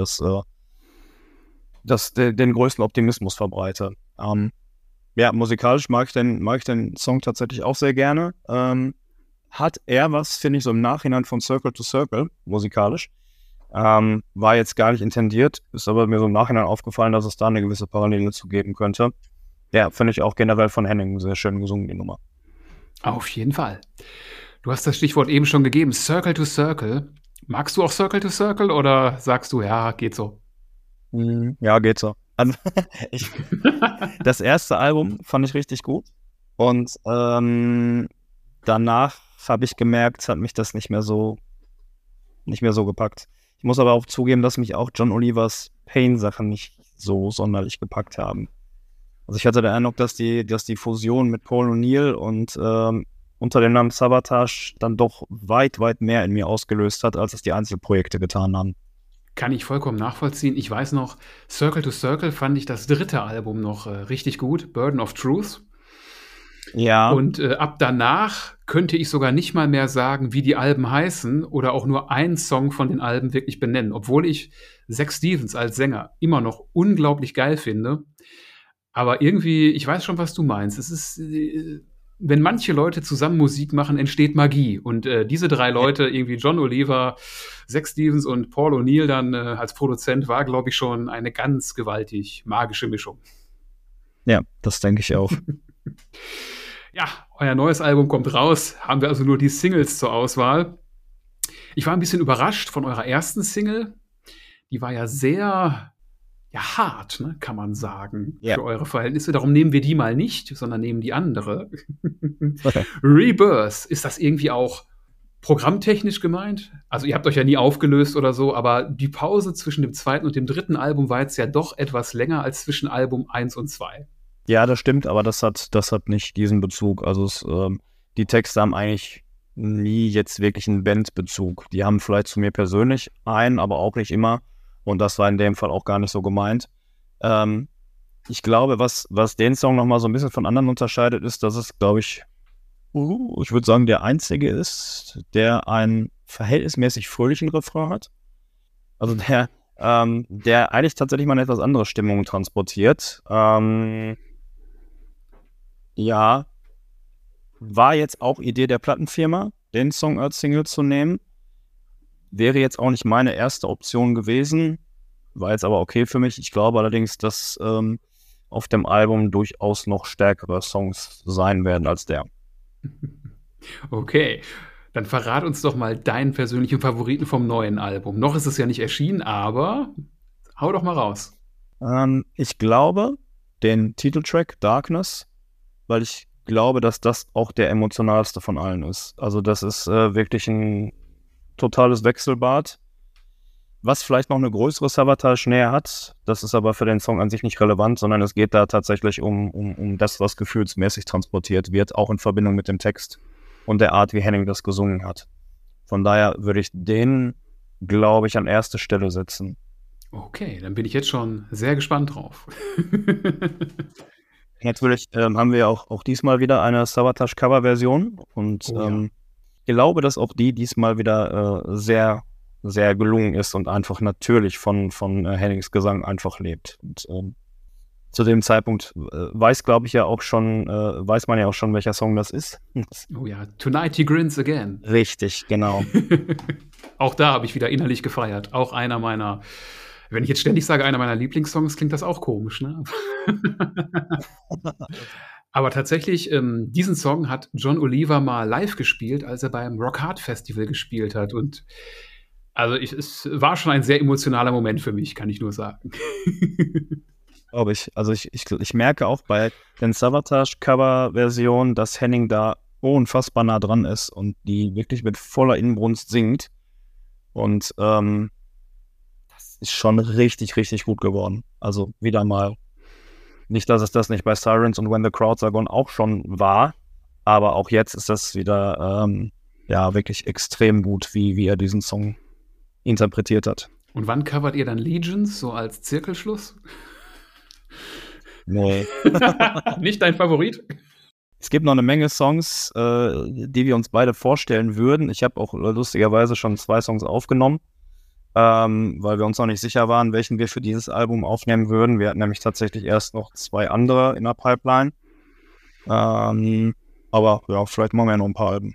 den größten Optimismus verbreite. Ja, musikalisch mag ich den Song tatsächlich auch sehr gerne. Hat eher was, finde ich, so im Nachhinein von Circle to Circle, musikalisch. War jetzt gar nicht intendiert, ist aber mir so im Nachhinein aufgefallen, dass es da eine gewisse Parallele zu geben könnte. Ja, finde ich auch generell von Henning sehr schön gesungen, die Nummer. Auf jeden Fall. Du hast das Stichwort eben schon gegeben, Circle to Circle. Magst du auch Circle to Circle oder sagst du, ja, geht so? Ja, geht so. Also, das erste Album fand ich richtig gut und danach habe ich gemerkt, hat mich das nicht mehr so gepackt. Ich muss aber auch zugeben, dass mich auch John Olivers Pain-Sachen nicht so sonderlich gepackt haben. Also ich hatte den Eindruck, dass die Fusion mit Paul O'Neill und unter dem Namen Savatage dann doch weit, weit mehr in mir ausgelöst hat, als es die Einzelprojekte getan haben. Kann ich vollkommen nachvollziehen. Ich weiß noch, Circle to Circle fand ich das dritte Album noch richtig gut, Burden of Truth. Ja. Und ab danach könnte ich sogar nicht mal mehr sagen, wie die Alben heißen oder auch nur einen Song von den Alben wirklich benennen, obwohl ich Zach Stevens als Sänger immer noch unglaublich geil finde. Aber irgendwie, ich weiß schon, was du meinst. Es ist, wenn manche Leute zusammen Musik machen, entsteht Magie. Und diese drei Leute, irgendwie John Oliver, Zach Stevens und Paul O'Neill dann als Produzent, war, glaube ich, schon eine ganz gewaltig magische Mischung. Ja, das denke ich auch. Ja, euer neues Album kommt raus. Haben wir also nur die Singles zur Auswahl. Ich war ein bisschen überrascht von eurer ersten Single. Die war ja sehr hart, ne, kann man sagen, für eure Verhältnisse. Darum nehmen wir die mal nicht, sondern nehmen die andere. Okay. Rebirth, ist das irgendwie auch programmtechnisch gemeint? Also ihr habt euch ja nie aufgelöst oder so, aber die Pause zwischen dem zweiten und dem dritten Album war jetzt ja doch etwas länger als zwischen Album 1 und 2. Ja, das stimmt, aber das hat nicht diesen Bezug. Also die Texte haben eigentlich nie jetzt wirklich einen Bandbezug. Die haben vielleicht zu mir persönlich einen, aber auch nicht immer. Und das war in dem Fall auch gar nicht so gemeint. Ich glaube, was den Song nochmal so ein bisschen von anderen unterscheidet, ist, dass es, glaube ich, ich würde sagen, der einzige ist, der einen verhältnismäßig fröhlichen Refrain hat. Also der eigentlich tatsächlich mal eine etwas andere Stimmung transportiert. Ja, war jetzt auch Idee der Plattenfirma, den Song als Single zu nehmen. Wäre jetzt auch nicht meine erste Option gewesen, war jetzt aber okay für mich. Ich glaube allerdings, dass auf dem Album durchaus noch stärkere Songs sein werden als der. Okay, dann verrat uns doch mal deinen persönlichen Favoriten vom neuen Album. Noch ist es ja nicht erschienen, aber hau doch mal raus. Ich glaube, den Titeltrack Darkness, weil ich glaube, dass das auch der emotionalste von allen ist. Also das ist wirklich ein totales Wechselbad. Was vielleicht noch eine größere Savatage-Nähe hat, das ist aber für den Song an sich nicht relevant, sondern es geht da tatsächlich um das, was gefühlsmäßig transportiert wird, auch in Verbindung mit dem Text und der Art, wie Henning das gesungen hat. Von daher würde ich den, glaube ich, an erste Stelle setzen. Okay, dann bin ich jetzt schon sehr gespannt drauf. Natürlich haben wir auch diesmal wieder eine Savatage-Cover-Version und ich glaube, dass auch die diesmal wieder sehr, sehr gelungen ist und einfach natürlich von Hennings Gesang einfach lebt. Und zu dem Zeitpunkt weiß man ja auch schon, welcher Song das ist. Oh ja, Tonight He Grins Again. Richtig, genau. Auch da habe ich wieder innerlich gefeiert. Auch einer meiner, wenn ich jetzt ständig sage, einer meiner Lieblingssongs, klingt das auch komisch, ne? Aber tatsächlich, diesen Song hat John Oliver mal live gespielt, als er beim Rock Hard Festival gespielt hat. Und also es war schon ein sehr emotionaler Moment für mich, kann ich nur sagen. Glaube ich. Also ich merke auch bei den Savatage-Cover-Versionen, dass Henning da unfassbar nah dran ist und die wirklich mit voller Inbrunst singt. Und das ist schon richtig, richtig gut geworden. Also wieder mal. Nicht, dass es das nicht bei Sirens und When the Crowds Are Gone auch schon war, aber auch jetzt ist das wieder wirklich extrem gut, wie er diesen Song interpretiert hat. Und wann covert ihr dann Legions, so als Zirkelschluss? Nee. Nicht dein Favorit? Es gibt noch eine Menge Songs, die wir uns beide vorstellen würden. Ich habe auch lustigerweise schon 2 Songs aufgenommen, weil wir uns noch nicht sicher waren, welchen wir für dieses Album aufnehmen würden. Wir hatten nämlich tatsächlich erst noch 2 andere in der Pipeline. Aber ja, vielleicht machen wir ja noch ein paar Alben.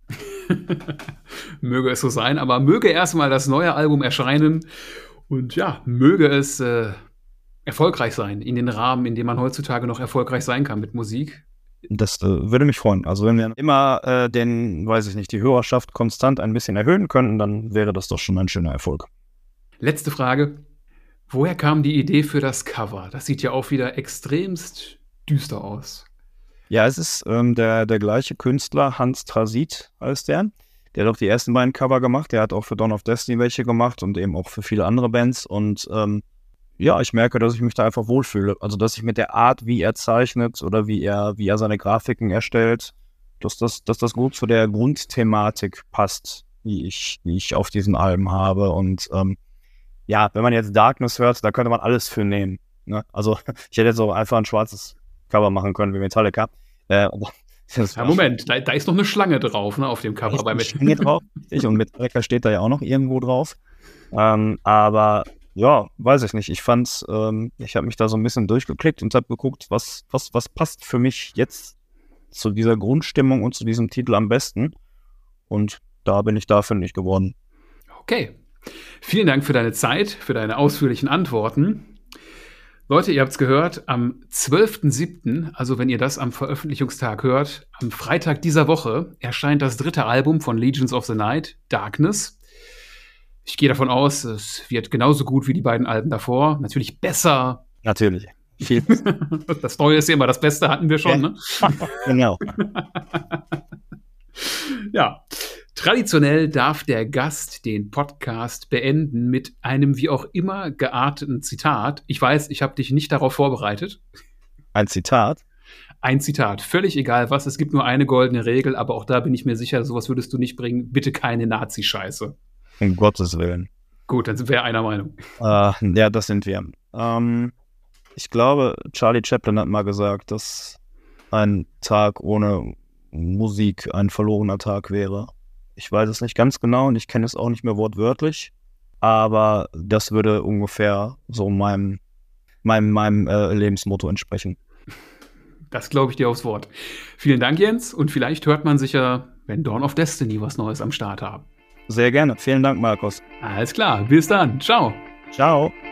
Möge es so sein, aber möge erstmal das neue Album erscheinen und ja, möge es erfolgreich sein, in den Rahmen, in dem man heutzutage noch erfolgreich sein kann mit Musik. Das würde mich freuen. Also wenn wir immer die Hörerschaft konstant ein bisschen erhöhen könnten, dann wäre das doch schon ein schöner Erfolg. Letzte Frage. Woher kam die Idee für das Cover? Das sieht ja auch wieder extremst düster aus. Ja, es ist der gleiche Künstler, Hans Trasit heißt der. Der hat auch die ersten beiden Cover gemacht. Der hat auch für Dawn of Destiny welche gemacht und eben auch für viele andere Bands. Und ich merke, dass ich mich da einfach wohlfühle. Also, dass ich mit der Art, wie er zeichnet oder wie er seine Grafiken erstellt, dass das gut zu der Grundthematik passt, die ich auf diesen Alben habe. Und wenn man jetzt Darkness hört, da könnte man alles für nehmen. Ne? Also, ich hätte jetzt auch einfach ein schwarzes Cover machen können wie Metallica. Moment, da ist noch eine Schlange drauf, ne, auf dem Cover. Bei Metallica Schlange drauf, und Metallica steht da ja auch noch irgendwo drauf. Aber ja, weiß ich nicht. Ich fand's, ich habe mich da so ein bisschen durchgeklickt und habe geguckt, was passt für mich jetzt zu dieser Grundstimmung und zu diesem Titel am besten. Und da bin ich da fündig geworden. Okay. Vielen Dank für deine Zeit, für deine ausführlichen Antworten. Leute, ihr habt es gehört, am 12.07., also wenn ihr das am Veröffentlichungstag hört, am Freitag dieser Woche erscheint das 3. Album von Legions of the Night, Darkness. Ich gehe davon aus, es wird genauso gut wie die beiden Alben davor. Natürlich besser. Natürlich. Viel. Das Neue ist ja immer das Beste, hatten wir schon, ne? Genau. Ja. Traditionell darf der Gast den Podcast beenden mit einem wie auch immer gearteten Zitat. Ich weiß, ich habe dich nicht darauf vorbereitet. Ein Zitat? Ein Zitat, völlig egal was. Es gibt nur eine goldene Regel, aber auch da bin ich mir sicher, sowas würdest du nicht bringen. Bitte keine Nazi-Scheiße. Um Gottes Willen. Gut, dann sind wir einer Meinung. Ja, das sind wir. Ich glaube, Charlie Chaplin hat mal gesagt, dass ein Tag ohne Musik ein verlorener Tag wäre. Ich weiß es nicht ganz genau und ich kenne es auch nicht mehr wortwörtlich, aber das würde ungefähr so meinem Lebensmotto entsprechen. Das glaube ich dir aufs Wort. Vielen Dank, Jens, und vielleicht hört man sich ja, wenn Dawn of Destiny was Neues am Start haben. Sehr gerne. Vielen Dank, Markus. Alles klar, bis dann. Ciao. Ciao.